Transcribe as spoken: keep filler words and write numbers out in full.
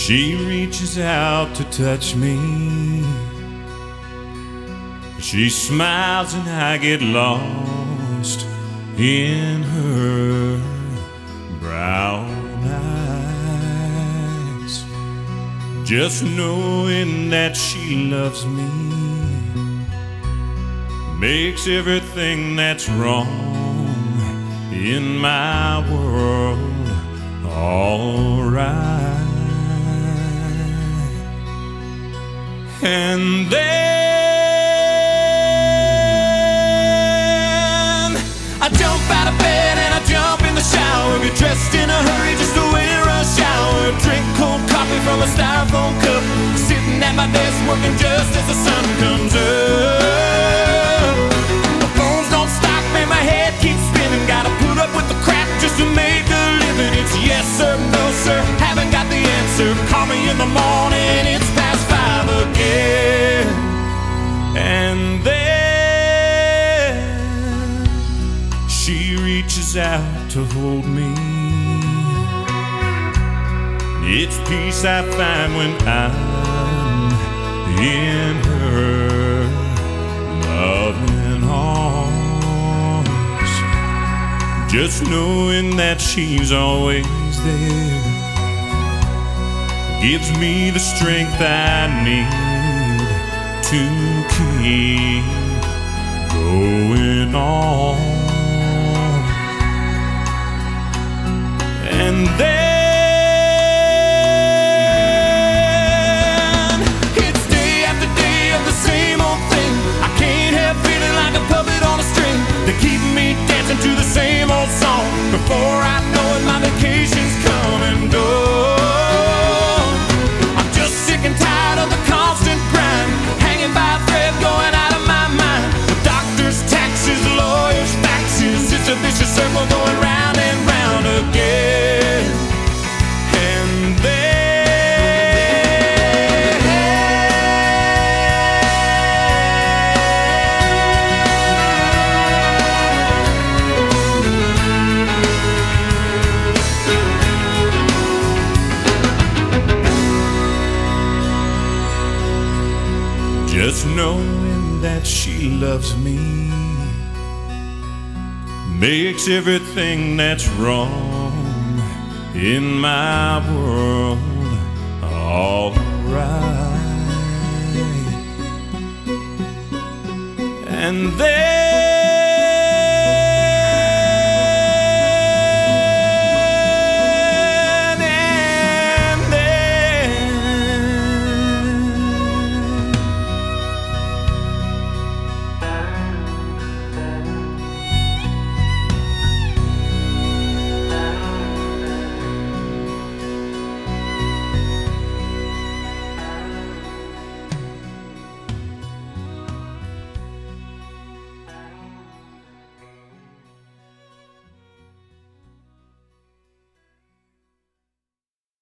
She reaches out to touch me. She smiles and I get lost in her brown eyes. Just knowing that she loves me makes everything that's wrong in my world alright. And then I jump out of bed and I jump in the shower, get dressed in a hurry just to wait a rush hour, drink cold coffee from a styrofoam cup, sitting at my desk working just as the sun comes up. The phones don't stop and my head keeps spinning, gotta put up with the crap just to make a living. It's yes sir, no sir, haven't got the answer, call me in the morning, it's past five again. And then she reaches out to hold me. It's peace I find when I'm in her loving arms, just knowing that she's always there gives me the strength I need to keep going on. And then it's day after day of the same old thing. I can't help feeling like a puppet on a string. They keep me dancing to the same old song. Before I know it, my vacation's come and go. And tired of the constant grind, hanging by a thread, going out of my mind. The doctors, taxes, lawyers, faxes, it's a vicious circle going round and round again. And then just knowing that she loves me makes everything that's wrong in my world alright. And then